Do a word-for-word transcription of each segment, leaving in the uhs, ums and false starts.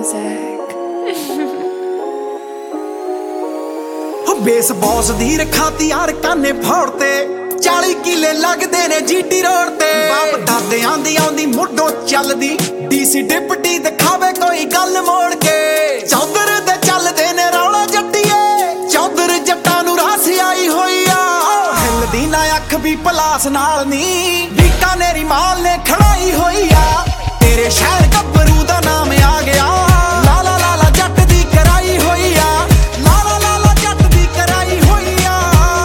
music. ਹੋ base boss ਦੀ ਰਖਾ ਤਿਆਰ ਕਾਨੇ ਫੌੜ ਤੇ ਚਾਲੀ ਕਿਲੇ ਲੱਗਦੇ ਨੇ ਜੀਟੀ ਰੋਡ ਤੇ ਬਾਪ ਦਾਦਿਆਂ ਦੀ ਆਉਂਦੀ ਮੁੱਢੋਂ ਚੱਲਦੀ ਡੀਸੀ ਡਿਪਟੀ ਦਿਖਾਵੇ ਕੋਈ ਗੱਲ ਮੋੜ ਕੇ ਚੌਧਰ ਦੇ ਚੱਲਦੇ ਨੇ ਰੌਲਾ ਜੱਟੀਏ ਚੌਧਰ ਜੱਟਾਂ ਨੂੰ ਰਾਸ ਆਈ ਹੋਈ ਆ ਹਿੱਲਦੀ ਨਾ ਅੱਖ ਵੀ ਪਲਾਸ ਨਾਲ ਨੀ ਬੀਕਾਨੇਰੀ ਮਾਲ ਨੇ ਖੜਾਈ ਹੋਈ ਆ ਤੇਰੇ ਸ਼ਹਿਰ ਗੱਭਰੂ ਦਾ ਨਾਮ ਆ ਗਿਆ ਲਾਲਾ ਲਾਲਾ ਜੱਟ ਦੀ ਕਰਾਈ ਹੋਈ ਆ ਲਾਲਾ ਲਾਲਾ ਜੱਟ ਦੀ ਕਰਾਈ ਹੋਈ ਆ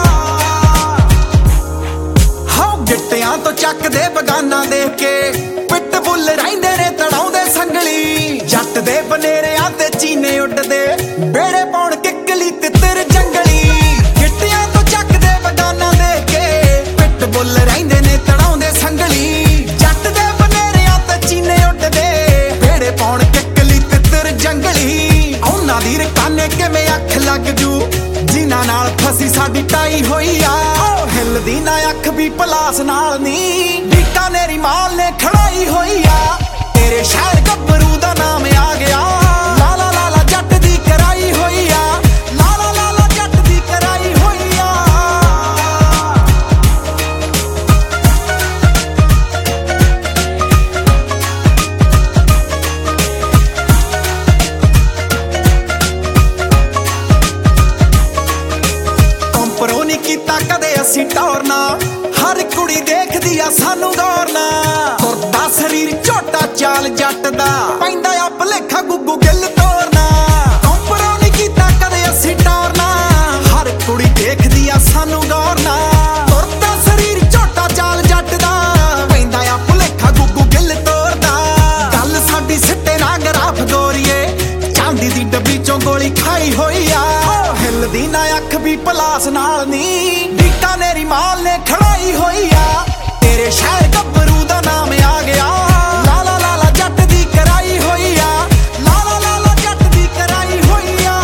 ਹਾਉ ਗਿੱਟਿਆਂ ਤੋਂ ਚੱਕਦੇ ਬਗਾਨਾ ਦੇਖ ਕੇ ਪਿੱਟ ਬੁੱਲ ਰਹਿੰਦੇ ਨੇ ਤੜਾਉਂਦੇ ਸੰਗਲੀ ਜੱਟ ਦੇ ਬਨੇਰਿਆਂ ਤੇ ਚੀਨੇ ਉੱਡਦੇ ਬੇੜੇ ਪਾਉਣ ਕਿੱਕਲੀ ਤਿੱਤਰ ਜੰਗਲੀ ਗਿੱਟਿਆਂ ਤੋਂ ਚੱਕਦੇ ਬਗਾਨਾ ਦੇਖ ਕੇ ਪਿੱਟ ਬੁੱਲ ਰਹਿੰਦੇ ਨੇ ਤੜਾਉਂਦੇ ਸੰਗਲੀ ਜੱਟ ਦੇ ਬਨੇਰਿਆਂ ਤੇ ਚੀਨੇ ਉੱਡਦੇ ਬੇੜੇ ਪਾਉਣ ਕਿੱਕਲੀ ਤਿੱਤਰ ਜੰਗਲੀ ਉਹਨਾਂ ਦੀ ਰਕਾਨੇ ਕਿਵੇਂ ਅੱਖ ਲੱਗ ਜੂ ਜਿਨ੍ਹਾਂ ਨਾਲ ਫਸੀ ਸਾਡੀ ਟਾਈ ਹੋਈ ਆ ਹਿੱਲਦੀ ਨਾ ਅੱਖ ਵੀ ਪਲਾਸ ਨਾਲ ਨੀ ਬੀਕਾਨੇਰੀ ਮਾਲ ਨੇ ਖੜਾਈ ਹੋਈ ਆ ਤੇਰੇ ਸ਼ਹਿਰ ਗੱਭਰੂ ਦਾ ਨਾਮ ਆ ਗਿਆ ਲਾਲਾ ਲਾਲਾ ਜੱਟ ਦੀ ਕਰਾਈ ਹੋਈ ਆ ਲਾਲਾ ਲਾਲਾ ਜੱਟ ਦੀ ਕਰਾਈ ਹੋਈ ਆ ਕੰਪਰੋ ਨਹੀਂ ਕੀਤਾ ਕਦੇ ਅਸੀਂ ਟੌਰਨਾ ਹਰ ਕੁੜੀ ਦੇਖਦੀ ਆ ਸਾਨੂੰ ਗੌਰਨਾ ਤੁਰਦਾ ਸਰੀਰ ਝੋਟਾ ਚਾਲ ਜੱਟ ਦਾ ਪੈਂਦਾ ਆ ਭਲੇਖਾ ਗੁੱਗੂ ਗਿੱਲ ਤੋਰਨਾ ਕੰਪਰੋ ਨਹੀਂ ਕੀਤਾ ਕਦੇ ਅਸੀਂ ਟੌਰਨਾ ਹਰ ਕੁੜੀ ਦੇਖਦੀ ਆ ਸਾਨੂੰ ਗੌਰਨਾ ਤੁਰਦਾ ਸਰੀਰ ਝੋਟਾ ਚਾਲ ਜੱਟ ਦਾ ਪੈਂਦਾ ਆ ਭਲੇਖਾ ਗੁੱਗੂ ਗਿੱਲ ਤੋਰਦਾ ਗੱਲ ਸਾਡੀ ਸਿੱਟੇ ਨਾ ਗਰਾਫ ਗੋਰੀਏ ਚਾਂਦੀ ਦੀ ਡੱਬੀ ਚੋਂ ਗੋਲੀ ਖਾਈ ਹੋਈ ਆ ਹਿੱਲਦੀ ਨਾ ਅੱਖ ਵੀ ਪਲਾਸ ਨਾਲ ਨੀ ਬੀਕਾਨੇਰੀ ਮਾਲ ਨੇ ਖੜਾਈ ਹੋਈ ਆ ਤੇਰੇ ਸ਼ਹਿਰ ਗੱਭਰੂ ਦਾ ਨਾਮ ਆ ਗਿਆ ਲਾਲਾ ਲਾਲਾ ਜੱਟ ਦੀ ਕਰਾਈ ਹੋਈ ਆ ਲਾਲਾ ਲਾਲਾ ਜੱਟ ਦੀ ਕਰਾਈ ਹੋਈ ਆ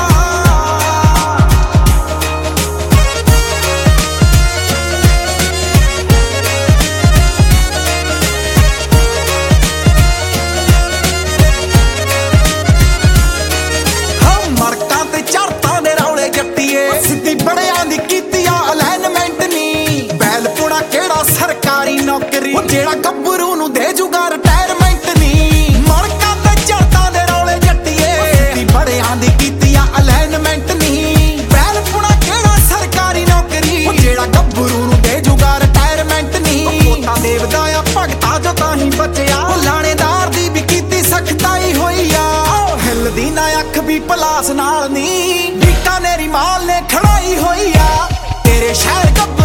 ਹਾਂ ਮਰਕਾਂ ਤੇ ਚੜਤਾਂ ਦੇ ਰੌਲੇ ਜੱਟੀਏ ਸਿੱਧੀ ਬੜਿਆਂ ਦੀ ਕੀਤੀ ਆ ਅਲਾਈਨਮੈਂਟ ਨੀ ਬੈਲ ਪੁਣਾ ਕਿਹੜਾ ਸਰਕਾਰੀ ਨੌਕਰੀ ਉਹ ਜਿਹੜਾ ਗੱਭਰੂ ਨੂੰ ਦੇ ਜੂਗਾ ਰਿਟਾਇਰਮੈਂਟ ਨੀ ਮਰਕਾਂ ਤੇ ਚੜਤਾਂ ਦੇ ਰੌਲੇ ਜੱਟੀਏ ਸਿੱਧੀ ਬੜਿਆਂ ਦੀ ਕੀਤੀ ਆ ਅਲਾਈਨਮੈਂਟ ਨੀ ਬੈਲ ਪੁਣਾ ਕਿਹੜਾ ਸਰਕਾਰੀ ਨੌਕਰੀ ਉਹ ਜਿਹੜਾ ਗੱਭਰੂ ਨੂੰ ਦੇ ਜੂਗਾ ਰਿਟਾਇਰਮੈਂਟ ਨੀ ਪੋਤਾ ਦੇਵਦਾ ਆ ਭਗਤਾ ਜੋ ਤਾਂ ਹੀ ਬਚਿਆ ਉਹ ਲਾਣੇਦਾਰ ਦੀ ਵੀ ਕੀਤੀ ਸਖਤਾਈ ਹੋਈ ਆ ਹਿੱਲਦੀ ਨਾ ਅੱਖ ਵੀ ਪਲਾਸ ਨਾਲ ਨੀ ਬੀਕਾਨੇਰੀ ਮਾਲ ਨੇ ਖੜਾਈ ਹੋਈ ਆ ਤੇਰੇ ਸ਼ਹਿਰ